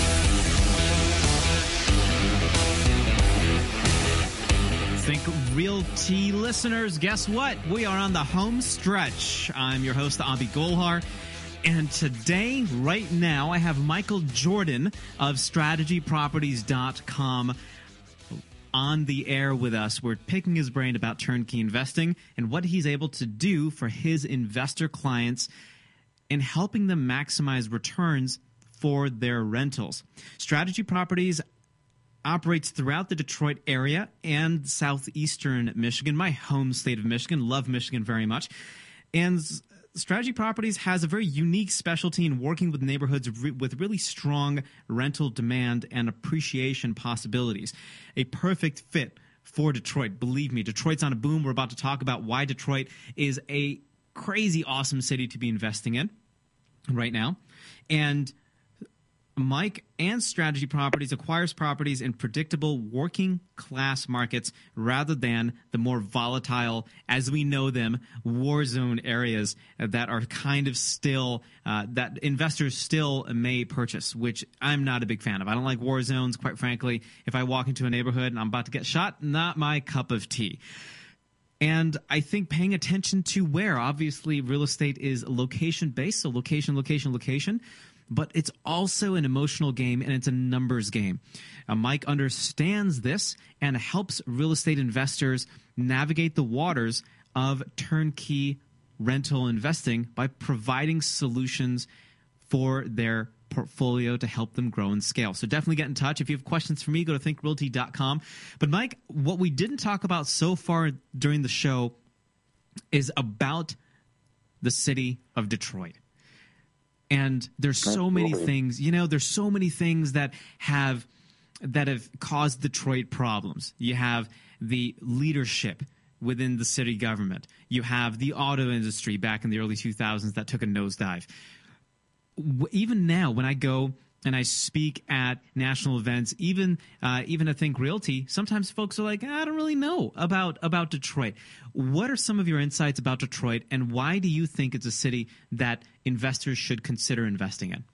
Think Realty listeners, guess what? We are on the home stretch. I'm your host, Avi Goldhar. And today, right now, I have Michael Jordan of strategy properties dot com on the air with us. We're picking his brain about turnkey investing and what he's able to do for his investor clients and helping them maximize returns for their rentals. Strategy Properties operates throughout the Detroit area and southeastern Michigan, my home state of Michigan. Love Michigan very much. And Strategy Properties has a very unique specialty in working with neighborhoods re- with really strong rental demand and appreciation possibilities. A perfect fit for Detroit. Believe me, Detroit's on a boom. We're about to talk about why Detroit is a crazy awesome city to be investing in right now. And Mike and Strategy Properties acquires properties in predictable working class markets rather than the more volatile, as we know them, war zone areas that are kind of still, uh, that investors still may purchase, which I'm not a big fan of. I don't like war zones, quite frankly. If I walk into a neighborhood and I'm about to get shot, not my cup of tea. And I think paying attention to where, obviously, real estate is location-based, so location, location, location. But it's also an emotional game, and it's a numbers game. Uh, Mike understands this and helps real estate investors navigate the waters of turnkey rental investing by providing solutions for their portfolio to help them grow and scale. So definitely get in touch. If you have questions for me, go to think realty dot com. But Mike, what we didn't talk about so far during the show is about the city of Detroit. And there's so many things, you know, there's so many things that have that have caused Detroit problems. You have the leadership within the city government. You have the auto industry back in the early two thousands that took a nosedive. Even now, when I go and I speak at national events, even uh, even at Think Realty, sometimes folks are like, I don't really know about, about Detroit. What are some of your insights about Detroit, and why do you think it's a city that investors should consider investing in?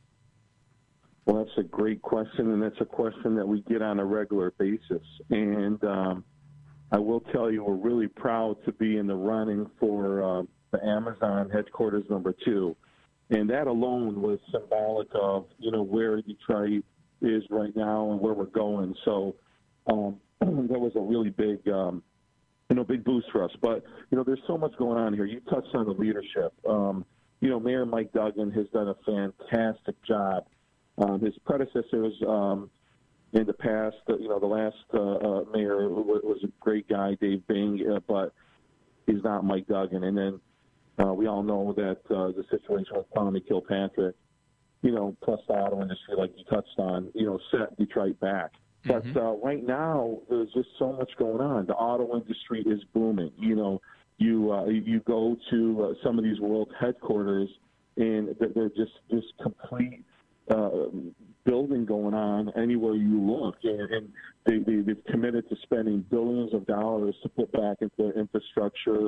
Well, that's a great question, and that's a question that we get on a regular basis. And um, I will tell you, we're really proud to be in the running for uh, the Amazon headquarters number two. And that alone was symbolic of, you know, where Detroit is right now and where we're going. So um, that was a really big, um, you know, big boost for us. But, you know, there's so much going on here. You touched on the leadership. Um, you know, Mayor Mike Duggan has done a fantastic job. Um, his predecessors um, in the past, uh, you know, the last uh, uh, mayor was, was a great guy, Dave Bing, uh, but he's not Mike Duggan. And then Uh, we all know that uh, the situation with Tommy Kilpatrick, you know, plus the auto industry, like you touched on, you know, set Detroit back. But mm-hmm. uh, right now, there's just so much going on. The auto industry is booming. You know, you uh, you go to uh, some of these world headquarters, and they're just just complete uh, building going on anywhere you look. And, and they, they, they've committed to spending billions of dollars to put back into their infrastructure,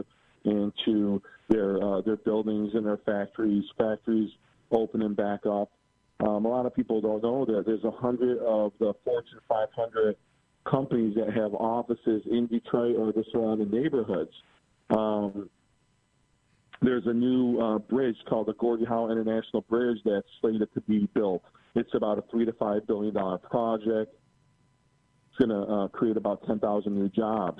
into their uh, their buildings and their factories, factories opening back up. Um, a lot of people don't know that there's a hundred of the Fortune five hundred companies that have offices in Detroit or the surrounding neighborhoods. Um, there's a new uh, bridge called the Gordie Howe International Bridge that's slated to be built. It's about a three to five billion dollar project. It's going to uh, create about ten thousand new jobs.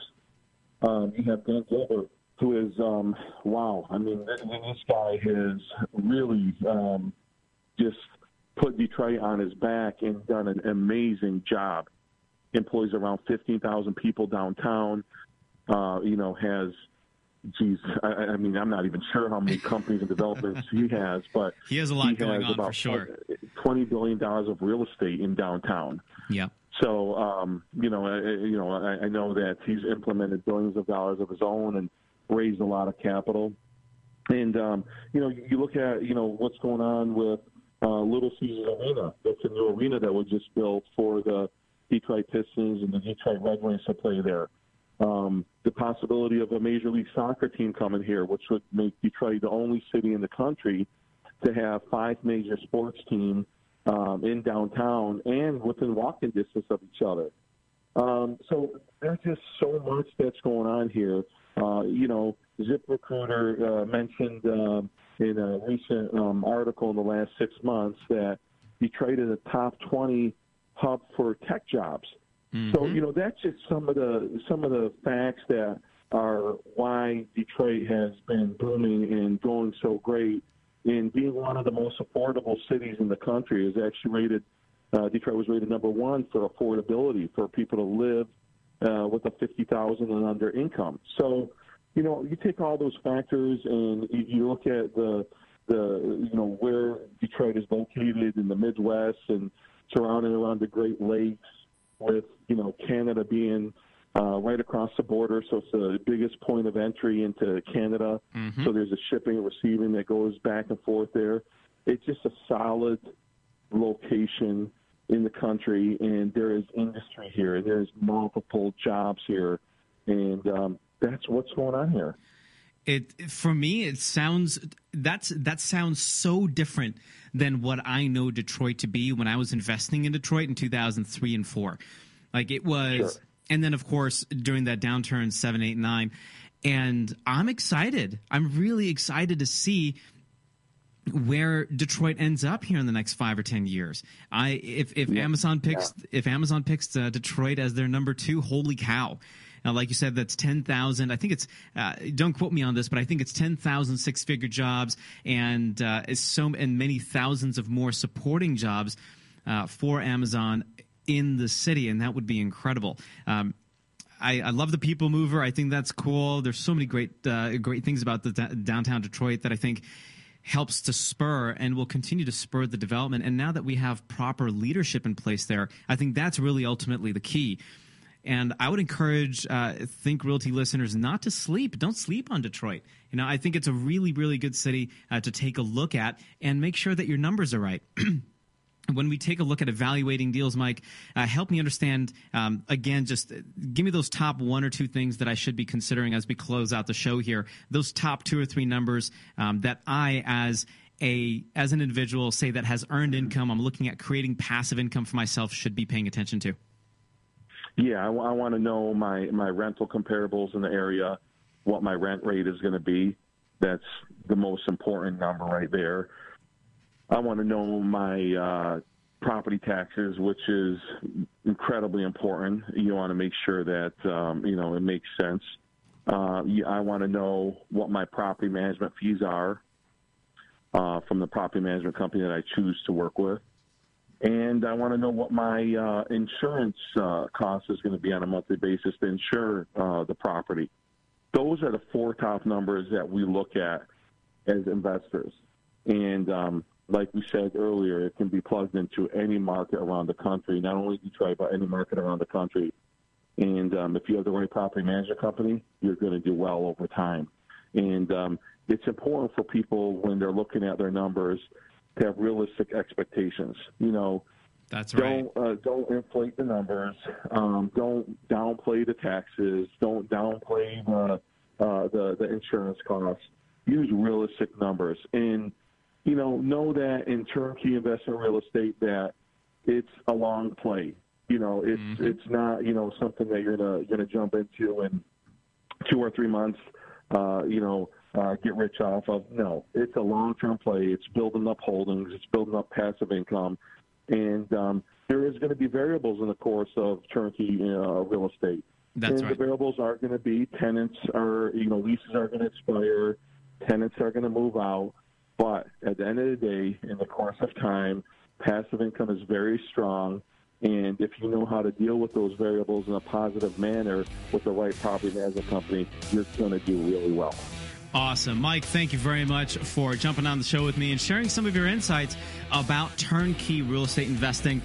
Um, you have Dan Gilbert, who is, um, wow, I mean, this, this guy has really um, just put Detroit on his back and done an amazing job. Employs around fifteen thousand people downtown, uh, you know, has, geez, I, I mean, I'm not even sure how many companies and developments he has, but he has a lot he going has on about for sure. twenty billion dollars of real estate in downtown. Yeah. So, um, you know, I, you know, I, I know that he's implemented billions of dollars of his own and raised a lot of capital. And, um, you know, you look at, you know, what's going on with uh, Little Caesars Arena. That's a new arena that was just built for the Detroit Pistons and the Detroit Red Wings to play there. Um, the possibility of a Major League Soccer team coming here, which would make Detroit the only city in the country to have five major sports teams um, in downtown and within walking distance of each other. Um, so there's just so much that's going on here. Uh, you know, ZipRecruiter uh, mentioned uh, in a recent um, article in the last six months that Detroit is a top twenty hub for tech jobs. Mm-hmm. So, you know, that's just some of the some of the facts that are why Detroit has been booming and going so great. And being one of the most affordable cities in the country is actually rated, uh, Detroit was rated number one for affordability for people to live uh, with a fifty thousand dollars and under income. So, you know, you take all those factors and you, you look at the, the, you know, where Detroit is located in the Midwest and surrounded around the Great Lakes with, you know, Canada being uh, right across the border. So it's the biggest point of entry into Canada. Mm-hmm. So there's a shipping and receiving that goes back and forth there. It's just a solid location in the country, and there is industry here. There's multiple jobs here, and um, that's what's going on here. It for me, it sounds that's that sounds so different than what I know Detroit to be when I was investing in Detroit in two thousand three and four. Like it was, sure. And then of course during that downturn seven, eight, nine, and I'm excited. I'm really excited to see where Detroit ends up here in the next five or ten years. I if if yeah. Amazon picks yeah. if Amazon picks uh, Detroit as their number two, holy cow! Now, like you said, that's ten thousand. I think it's uh, don't quote me on this, but I think it's ten thousand six figure jobs and uh, so and many thousands of more supporting jobs uh, for Amazon in the city, and that would be incredible. Um, I, I love the people mover. I think that's cool. There's so many great uh, great things about the d- downtown Detroit that I think helps to spur and will continue to spur the development. And now that we have proper leadership in place there, I think that's really ultimately the key. And I would encourage uh, Think Realty listeners not to sleep. Don't sleep on Detroit. You know, I think it's a really, really good city uh, to take a look at and make sure that your numbers are right. When we take a look at evaluating deals, Mike, uh, help me understand, um, again, just give me those top one or two things that I should be considering as we close out the show here. Those top two or three numbers um, that I, as a as an individual, say that has earned income, I'm looking at creating passive income for myself, should be paying attention to. Yeah, I, I want to know my, my rental comparables in the area, what my rent rate is going to be. That's the most important number right there. I want to know my uh, property taxes, which is incredibly important. You want to make sure that, um, you know, it makes sense. Uh, I want to know what my property management fees are uh, from the property management company that I choose to work with. And I want to know what my uh, insurance uh, cost is going to be on a monthly basis to insure uh, the property. Those are the four top numbers that we look at as investors. And um, like we said earlier, it can be plugged into any market around the country, not only Detroit, but any market around the country. And um, if you have the right property management company, you're going to do well over time. And um, it's important for people when they're looking at their numbers to have realistic expectations. You know, that's right. Don't uh, don't inflate the numbers. Um, don't downplay the taxes. Don't downplay the uh, the the insurance costs. Use realistic numbers, and you know know that in turnkey investment real estate that it's a long play. You know, it's mm-hmm. it's not you know something that you're gonna gonna jump into in two or three months. Uh, you know. Uh, get rich off of. No, it's a long-term play. It's building up holdings. It's building up passive income. And um, there is going to be variables in the course of turnkey uh, real estate. That's and right. The variables are going to be tenants are, you know, leases are going to expire. Tenants are going to move out. But at the end of the day, in the course of time, passive income is very strong. And if you know how to deal with those variables in a positive manner with the right property management company, you're going to do really well. Awesome. Mike, thank you very much for jumping on the show with me and sharing some of your insights about turnkey real estate investing.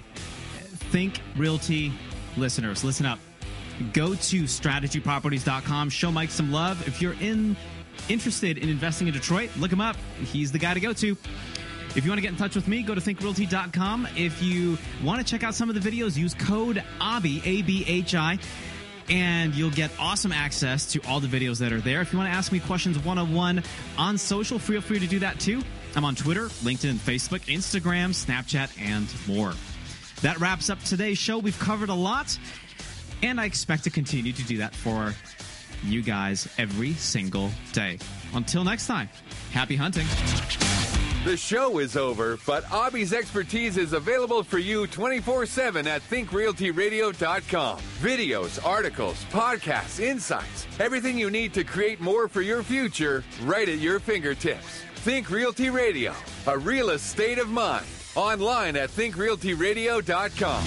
Think Realty listeners, listen up. Go to strategy properties dot com. Show Mike some love. If you're in interested in investing in Detroit, look him up. He's the guy to go to. If you want to get in touch with me, go to think realty dot com. If you want to check out some of the videos, use code A B I, A B H I. And you'll get awesome access to all the videos that are there. If you want to ask me questions one-on-one on social, feel free to do that too. I'm on Twitter, LinkedIn, Facebook, Instagram, Snapchat, and more. That wraps up today's show. We've covered a lot, and I expect to continue to do that for you guys every single day. Until next time, happy hunting. The show is over, but Abi's expertise is available for you twenty-four seven at think realty radio dot com. Videos, articles, podcasts, insights, everything you need to create more for your future right at your fingertips. Think Realty Radio, a real estate of mind. Online at think realty radio dot com.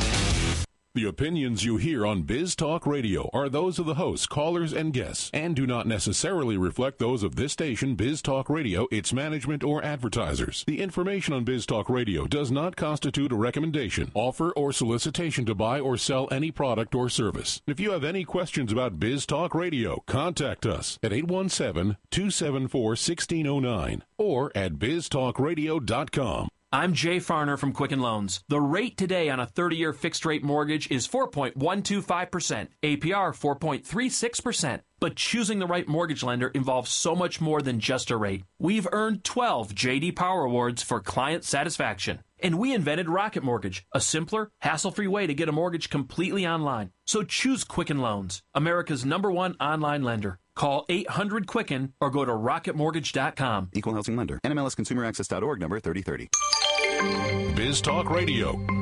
The opinions you hear on Biz Talk Radio are those of the hosts, callers, and guests, and do not necessarily reflect those of this station, Biz Talk Radio, its management, or advertisers. The information on Biz Talk Radio does not constitute a recommendation, offer, or solicitation to buy or sell any product or service. If you have any questions about Biz Talk Radio, contact us at eight one seven, two seven four, one six zero nine or at biz talk radio dot com. I'm Jay Farner from Quicken Loans. The rate today on a thirty-year fixed-rate mortgage is four point one two five percent, A P R four point three six percent. But choosing the right mortgage lender involves so much more than just a rate. We've earned twelve J D Power Awards for client satisfaction. And we invented Rocket Mortgage, a simpler, hassle-free way to get a mortgage completely online. So choose Quicken Loans, America's number one online lender. Call eight hundred Quicken or go to rocket mortgage dot com. Equal housing lender. N M L S consumer access dot org number thirty thirty. Biz Talk Radio.